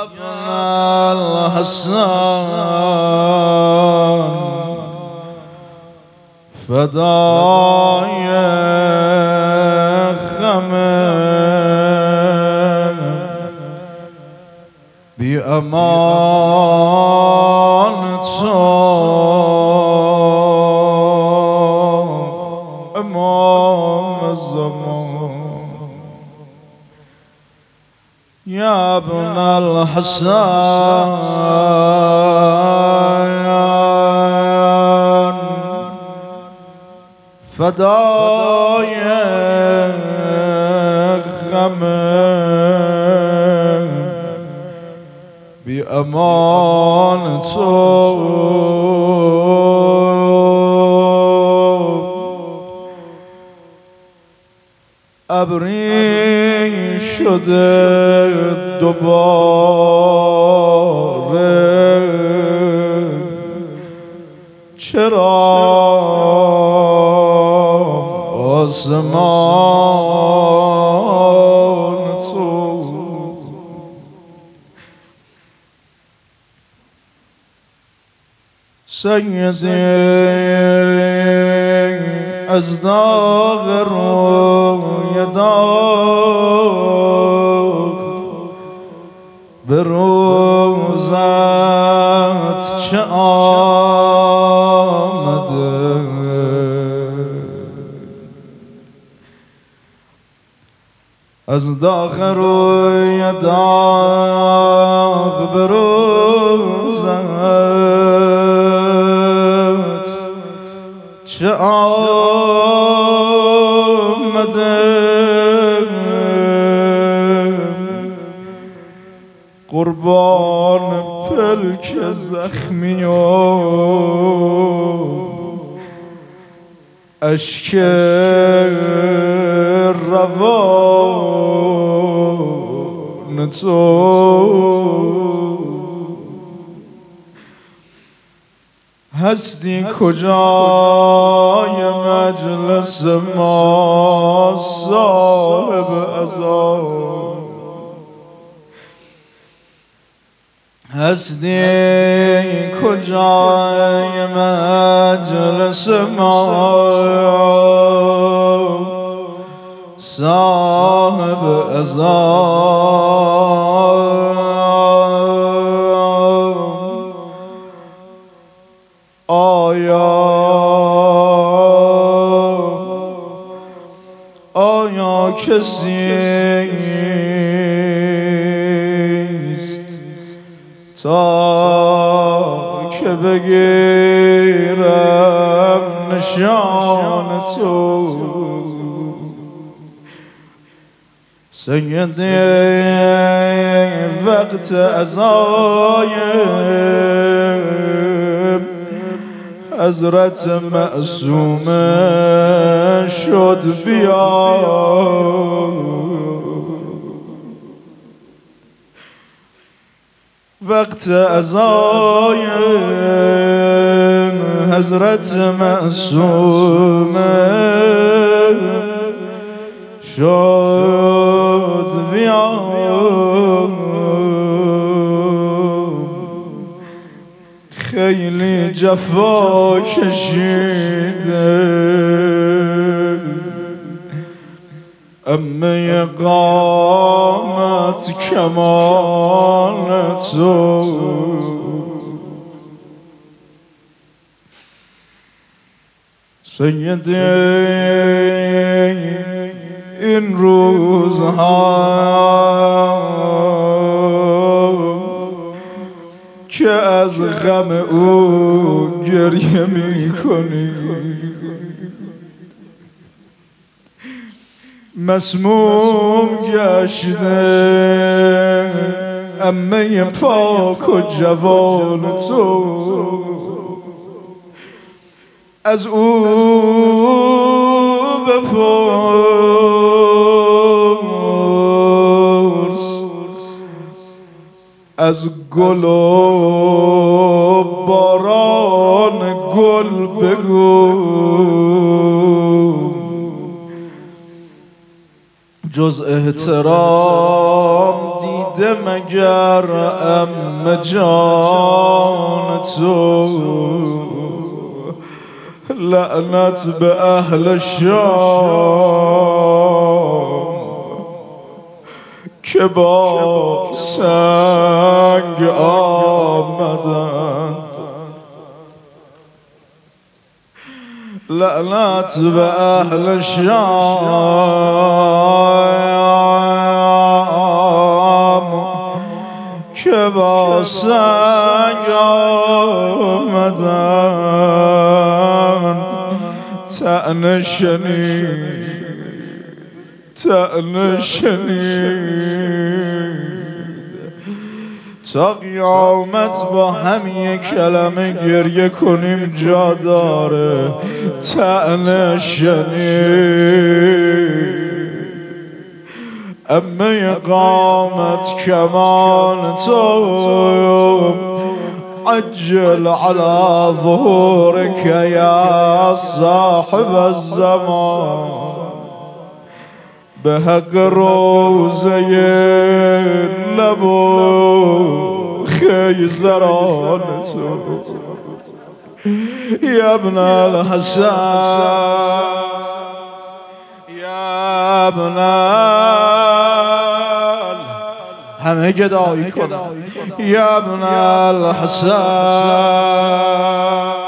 ابن الحسن فدای غمت بی امان تو امام الزمان یا ابن الحسن فدای غمت بی امان تو ابری شده دوباره چرا آسمان تو سیدی از داغ روی داغ به روزت چه آمده از داغ روی داغ به روزت چه آمده قربان پلک زخمی و اشک روان تو هستی کجای مجلس ما صاحب عذاب هستی کجای مجلس ما صاحب عذاب آیا کسیست تا که بگیرم نشان تو سیدی وقت عزای حضرت معصومه شد بیا وقت عزای حضرت معصومه شد بیا خیلی جفا کشیده اما قامت کمال تو سیدی این روزها که از غم او گریه می کنی مسموم گشته امه پاک و جوان تو از او بپرس از گل و باران گل بگو جز احترام دیده مگر ام جان تو لعنت به اهل شام که با سنگ آمدند لعنت به اهل شام که با سنگ آمدند طعنه شنید تا قیامت با هم یک کلمه گریه کنیم جا داره طعنه شنید امه قامت کمان تو عجل على ظهورك يا صاحب الزمان به حق روزه لبو خیزران تو یا ابن الحسن یا ابن همه گدایی کنم یا ابن الحسن